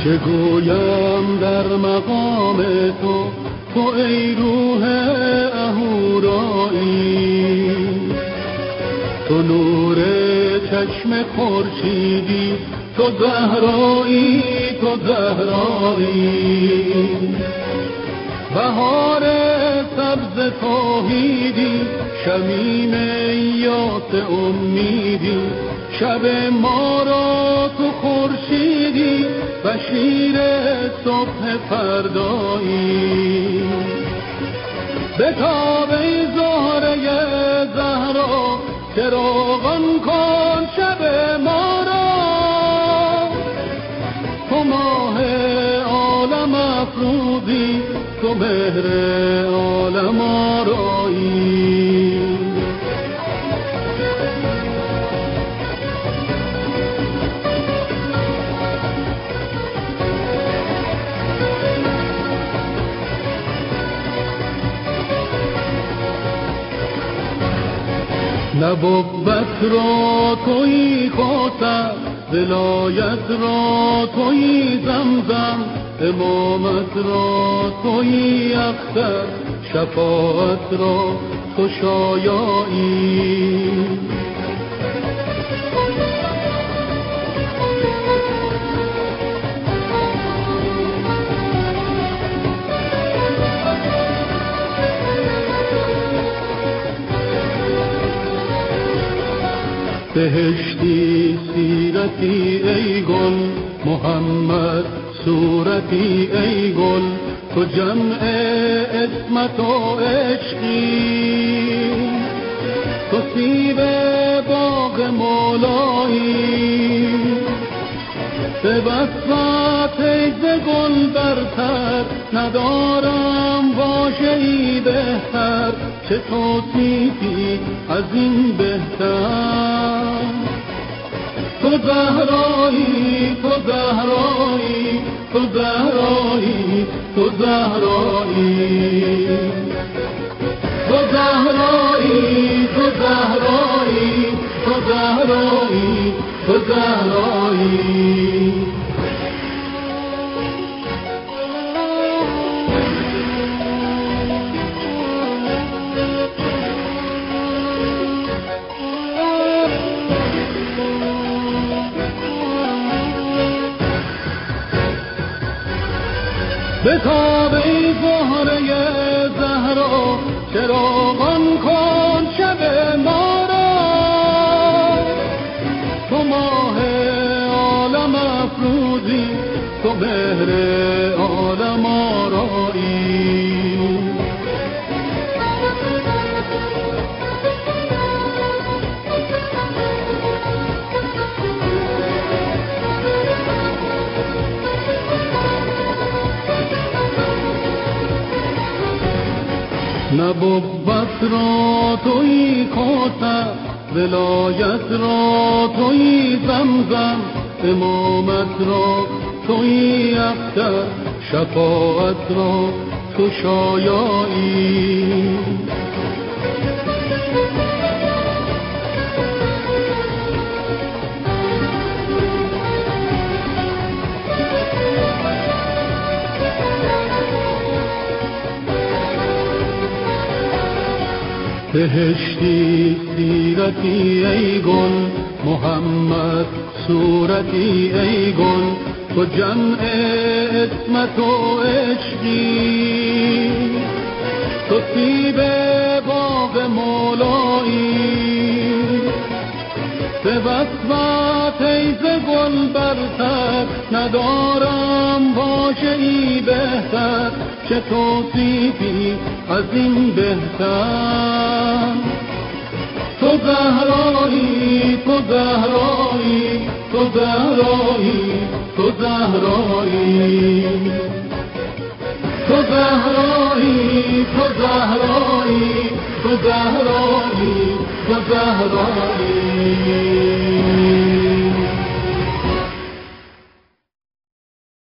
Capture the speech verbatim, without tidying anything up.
چه گویم در مقام تو، تو ای روح اهورایی، تو نور چشم خورشیدی، تو زهرایی، تو زهرایی، بهار سبز توحیدی، شمیم یاس امیدی، شب ما را تو خورشیدی، بشیر صبح فردایی. بتاب ای زهره زهرا، چراغان کن شب ما را، تو ماه عالم افروزی، تو مهر عالم آرایی. نبوت را تویی کوثر، ولایت را تویی زمزم، امامت را تویی اختر، شفاعت را تو شایایی. بهشتی سیرتی ای گل، محمد صورتی ای گل، تو جمع اسمت و عشقی، تو سیب باغ مولایی، به وصفت ای ز گل برتر، ندارم واژه ای بهتر، چه توصیفی از این بهتر. تو زهرایی، تو زهرایی، تو زهرایی، تو زهرایی، تو زهرایی، تو زهرایی، تو زهرایی، تو زهرایی. بتاب ای زهره زهرا، چراغان کن شب ما را، تو ماه عالم افروزی، تو مهر عالم آرایی. نبوت را تویی کوثر، ولایت را تویی زمزم، امامت را تویی اختر، شفاعت را تو شایایی. بهشتی سیرتی ای گل، محمد صورتی ای گل، تو جمع اسمت و عشقی، تو سیب باغ مولایی، به وصفت ای ز گل برتر، ندارم واژه ای بهتر، چه توصیفی از این بهتر. تو زهرایی، تو زهرایی، تو زهرایی، تو زهرایی، تو زهرایی، تو زهرایی، تو زهرایی، تو زهرایی.